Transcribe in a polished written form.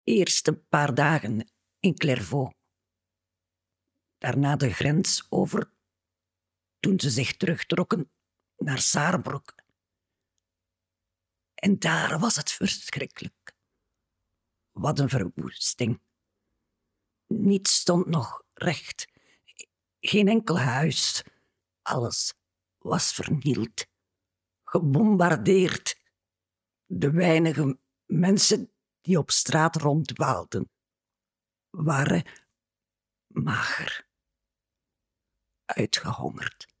Eerst een paar dagen in Clairvaux. Daarna de grens over, toen ze zich terugtrokken naar Saarbrück. En daar was het verschrikkelijk. Wat een verwoesting. Niets stond nog recht. Geen enkel huis. Alles was vernield. Gebombardeerd. De weinige mensen die op straat rondwaalden, waren mager, uitgehongerd.